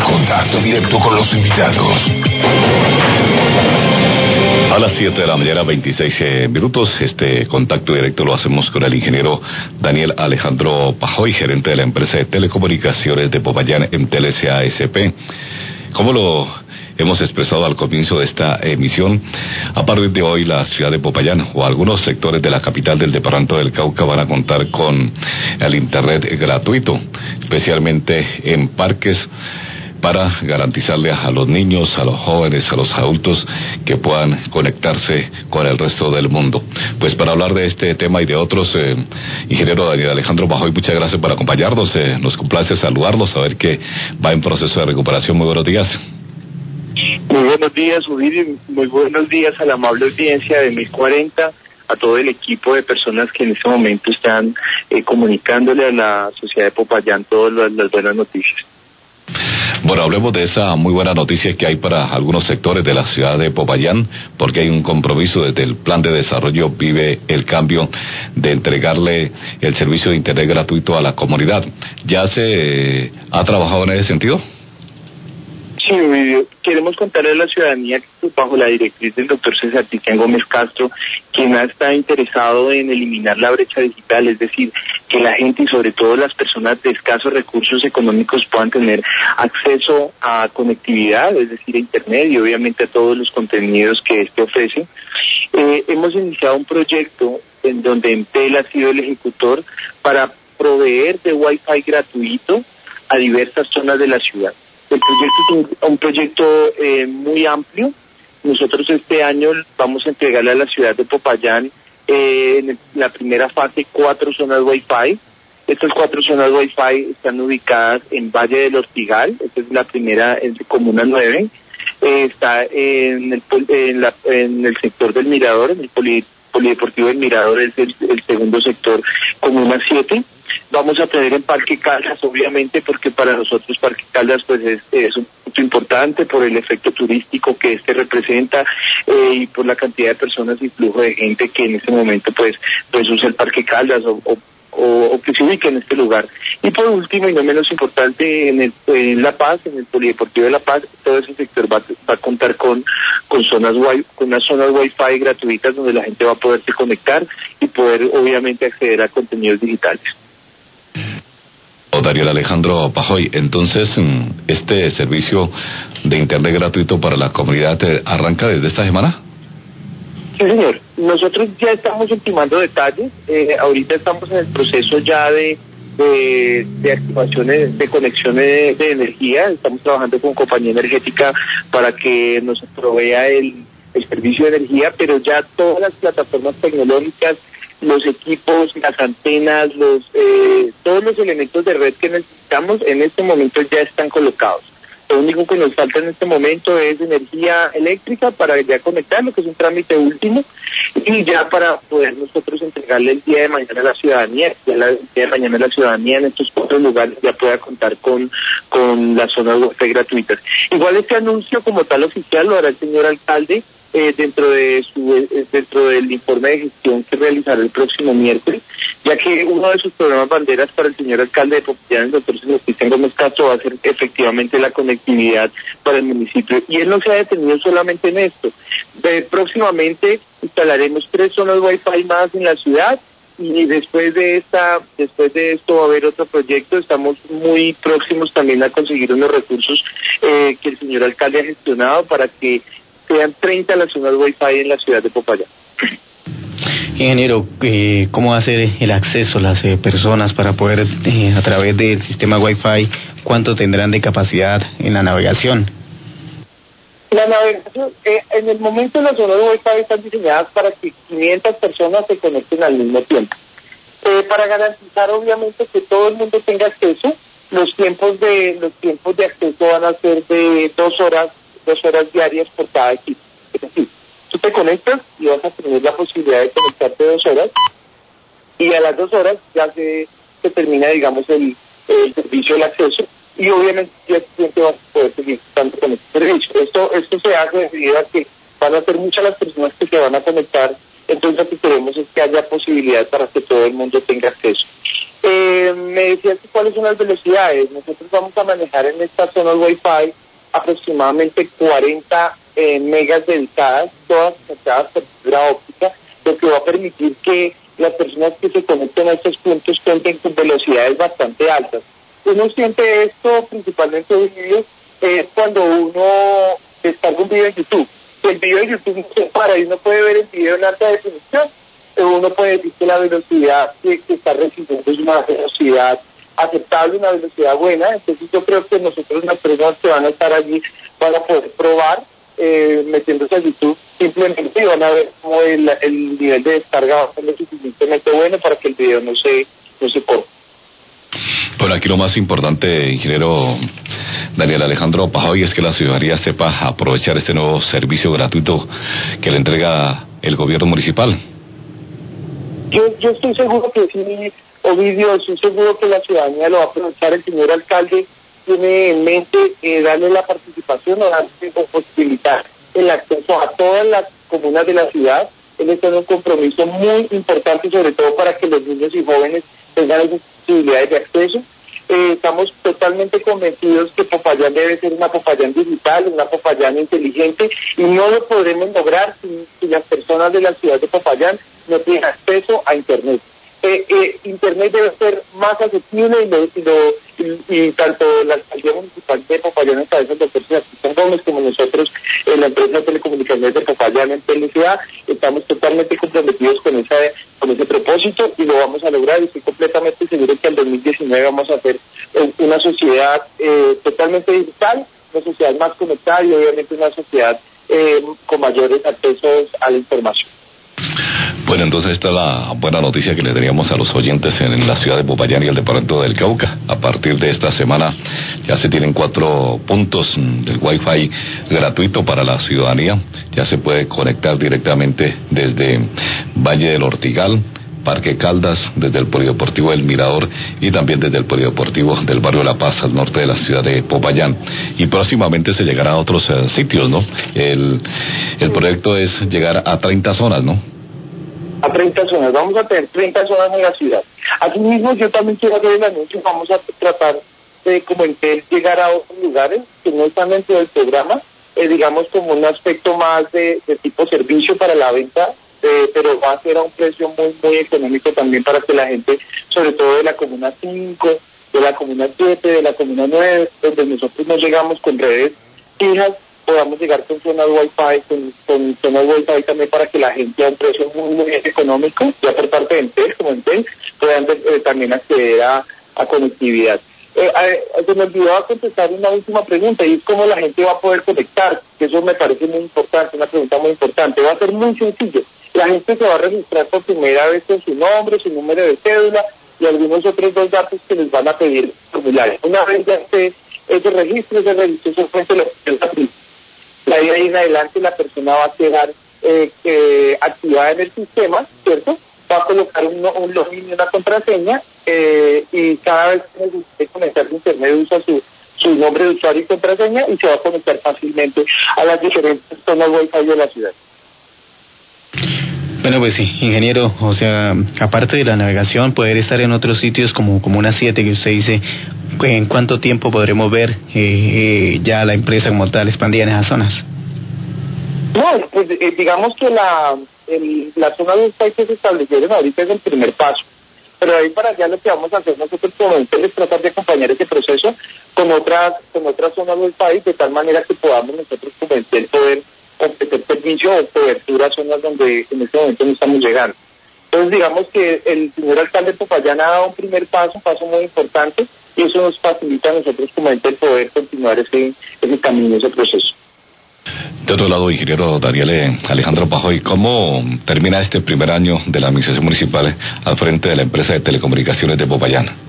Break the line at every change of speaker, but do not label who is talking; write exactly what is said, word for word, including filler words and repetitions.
Contacto directo con los invitados.
A las siete de la mañana, veintiséis eh, minutos, este contacto directo lo hacemos con el ingeniero Daniel Alejandro Pajoy, gerente de la empresa de telecomunicaciones de Popayán, Enteles A S P. Como lo hemos expresado al comienzo de esta emisión, a partir de hoy la ciudad de Popayán o algunos sectores de la capital del departamento del Cauca van a contar con el internet gratuito, especialmente en parques, para garantizarle a los niños, a los jóvenes, a los adultos que puedan conectarse con el resto del mundo. Pues para hablar de este tema y de otros, eh, ingeniero Daniel Alejandro Pajoy, muchas gracias por acompañarnos, eh, nos complace saludarlos, saber que va en proceso de recuperación. Muy buenos días.
Muy buenos días, Uribe, muy buenos días a la amable audiencia de mil cuarenta, a todo el equipo de personas que en este momento están eh, comunicándole a la sociedad de Popayán todas las, las buenas noticias.
Bueno, hablemos de esa muy buena noticia que hay para algunos sectores de la ciudad de Popayán, porque hay un compromiso desde el Plan de Desarrollo Vive el Cambio de entregarle el servicio de internet gratuito a la comunidad. ¿Ya se eh, ha trabajado en ese sentido?
Sí, queremos contarle a la ciudadanía que bajo la directriz del doctor César Tiquián Gómez Castro, quien ha estado interesado en eliminar la brecha digital, es decir, que la gente y sobre todo las personas de escasos recursos económicos puedan tener acceso a conectividad, es decir, a internet y obviamente a todos los contenidos que este ofrece. Eh, hemos iniciado un proyecto en donde Entel ha sido el ejecutor para proveer de Wi-Fi gratuito a diversas zonas de la ciudad. El proyecto es un, un proyecto eh, muy amplio. Nosotros este año vamos a entregarle a la ciudad de Popayán eh, en la primera fase cuatro zonas Wi-Fi. Estas cuatro zonas Wi-Fi están ubicadas en Valle del Ortigal, esta es la primera, en Comuna nueve, eh, está en el, en, la, en el sector del Mirador, en el poli, Polideportivo del Mirador es el, el segundo sector, Comuna siete. Vamos a tener en Parque Caldas, obviamente, porque para nosotros Parque Caldas pues es, es un punto importante por el efecto turístico que este representa eh, y por la cantidad de personas y flujo de gente que en este momento pues pues usa el Parque Caldas o, o, o, o que se ubica en este lugar. Y por último y no menos importante, en, el, en La Paz, en el Polideportivo de La Paz, todo ese sector va, va a contar con con zonas wi con unas zonas Wi-Fi gratuitas donde la gente va a poderse conectar y poder obviamente acceder a contenidos digitales.
Daniel Alejandro Pajoy, entonces este servicio de internet gratuito para la comunidad arranca desde esta semana.
Sí, señor. Nosotros ya estamos ultimando detalles. Eh, ahorita estamos en el proceso ya de de, de activaciones, de conexiones de, de energía. Estamos trabajando con compañía energética para que nos provea el, el servicio de energía, pero ya todas las plataformas tecnológicas, los equipos, las antenas, los eh, todos los elementos de red que necesitamos en este momento ya están colocados. Lo único que nos falta en este momento es energía eléctrica para ya conectarlo, que es un trámite último, y ya para poder nosotros entregarle el día de mañana a la ciudadanía, ya la, el día de mañana la ciudadanía en estos cuatro lugares ya pueda contar con, con las zonas Wi-Fi gratuitas. Igual este anuncio como tal oficial lo hará el señor alcalde, Eh, dentro de su eh, dentro del informe de gestión que realizará el próximo miércoles, ya que uno de sus programas banderas para el señor alcalde de Popayán, el doctor César Tiquián Gómez Castro, va a ser efectivamente la conectividad para el municipio. Y él no se ha detenido solamente en esto. De, próximamente instalaremos tres zonas Wi-Fi más en la ciudad, y después de esta después de esto va a haber otro proyecto. Estamos muy próximos también a conseguir unos recursos eh, que el señor alcalde ha gestionado para que sean treinta las zonas Wi-Fi en la ciudad de Popayán.
Ingeniero, eh, ¿cómo va a ser el acceso las eh, personas para poder, eh, a través del sistema Wi-Fi, cuánto tendrán de capacidad en la navegación?
La navegación, eh, en el momento las zonas Wi-Fi están diseñadas para que quinientas personas se conecten al mismo tiempo. Eh, para garantizar obviamente que todo el mundo tenga acceso, los tiempos de los tiempos de acceso van a ser de dos horas dos horas diarias por cada equipo. Es decir, tú te conectas y vas a tener la posibilidad de conectarte dos horas y a las dos horas ya se, se termina, digamos, el, el servicio del acceso y obviamente ya el cliente va a poder seguir estando con este servicio. Esto, esto se hace debido a que van a ser muchas las personas que se van a conectar, entonces lo que queremos es que haya posibilidad para que todo el mundo tenga acceso. Eh, me decías que cuáles son las velocidades. Nosotros vamos a manejar en esta zona Wi-Fi aproximadamente cuarenta eh, megas dedicadas, todas conectadas por fibra óptica, lo que va a permitir que las personas que se conecten a estos puntos cuenten con velocidades bastante altas. Uno siente esto principalmente en vídeos eh, cuando uno descarga un video en YouTube. El video de YouTube no se para y uno puede ver el video en alta definición. Uno puede decir que la velocidad que, que está recibiendo es una velocidad aceptable, una velocidad buena. Entonces yo creo que nosotros, las personas que van a estar allí, van a poder probar eh, metiéndose a YouTube simplemente y van a ver cómo el, el nivel de descarga va a ser lo suficientemente bueno para que el video no se, no se corte.
Bueno, aquí lo más importante, ingeniero Daniel Alejandro Pajoy, es que la ciudadanía sepa aprovechar este nuevo servicio gratuito que le entrega el gobierno municipal.
Yo, yo estoy seguro que sí, Ovidio, estoy seguro que la ciudadanía lo va a aprovechar. El señor alcalde tiene en mente eh, darle la participación o darle o posibilitar el acceso a todas las comunas de la ciudad. Él está en un compromiso muy importante, sobre todo para que los niños y jóvenes tengan esas posibilidades de acceso. Eh, estamos totalmente convencidos que Popayán debe ser una Popayán digital, una Popayán inteligente, y no lo podremos lograr si, si las personas de la ciudad de Popayán no tienen acceso a Internet. Eh, eh, Internet debe ser más accesible y, lo, y, lo, y, y tanto la alcaldía municipal de Popayán en cabeza del doctor Sebastián Gómez como nosotros en la empresa de telecomunicaciones de Popayán en T L C A estamos totalmente comprometidos con esa con ese propósito y lo vamos a lograr, y estoy completamente seguro que en dos mil diecinueve vamos a hacer una sociedad eh, totalmente digital, una sociedad más conectada y obviamente una sociedad eh, con mayores accesos a la información.
Bueno, entonces esta es la buena noticia que le teníamos a los oyentes en la ciudad de Popayán y el departamento del Cauca. A partir de esta semana ya se tienen cuatro puntos del Wi-Fi gratuito para la ciudadanía. Ya se puede conectar directamente desde Valle del Ortigal, Parque Caldas, desde el Polideportivo del Mirador y también desde el Polideportivo del barrio La Paz, al norte de la ciudad de Popayán. Y próximamente se llegará a otros uh, sitios, ¿no? El, el proyecto es llegar a treinta zonas, ¿no?
A treinta zonas, vamos a tener treinta zonas en la ciudad. Asimismo, yo también quiero hacer el anuncio, vamos a tratar de, como en que llegar a otros lugares que no están dentro del programa, eh, digamos como un aspecto más de, de tipo servicio para la venta, eh, pero va a ser a un precio muy, muy económico también para que la gente, sobre todo de la Comuna cinco, de la Comuna siete, de la Comuna nueve, donde nosotros no llegamos con redes fijas, podamos llegar con zonas Wi-Fi, con, con zonas Wi-Fi también para que la gente a un precio muy, muy económico, ya por parte de Entel, como Entel, puedan eh, también acceder a, a conectividad. Eh, eh, se me olvidaba contestar una última pregunta, y es cómo la gente va a poder conectar, que eso me parece muy importante, una pregunta muy importante. Va a ser muy sencillo. La gente se va a registrar por primera vez con su nombre, su número de cédula y algunos otros dos datos que les van a pedir el formulario. Una vez ya esté ese registro, ese registro se ofrece lo que es la La de ahí en adelante la persona va a quedar eh, eh, activada en el sistema, ¿cierto? Va a colocar un, un login y una contraseña eh, y cada vez que necesite conectarse a internet usa su, su nombre de usuario y contraseña y se va a conectar fácilmente a las diferentes zonas Wi-Fi de la ciudad.
Bueno, pues sí, ingeniero, o sea, aparte de la navegación, poder estar en otros sitios como Comuna siete, que usted dice, ¿en cuánto tiempo podremos ver eh, eh, ya la empresa como tal expandida en esas zonas?
No, pues eh, digamos que la, el, la zona de Wi-Fi que se establecieron ahorita es el primer paso, pero ahí para allá lo que vamos a hacer nosotros como Entel es tratar de acompañar ese proceso con otras con otras zonas Wi-Fi, de tal manera que podamos nosotros como Entel poder ofrecer servicio o cobertura a zonas donde en este momento no estamos llegando. Entonces digamos que el señor alcalde de Popayán ha dado un primer paso, un paso muy importante, y eso nos facilita a nosotros como Entel poder continuar ese, ese camino, ese proceso.
De otro lado, ingeniero Daniel Alejandro Pajoy, ¿cómo termina este primer año de la administración municipal al frente de la empresa de telecomunicaciones de Popayán?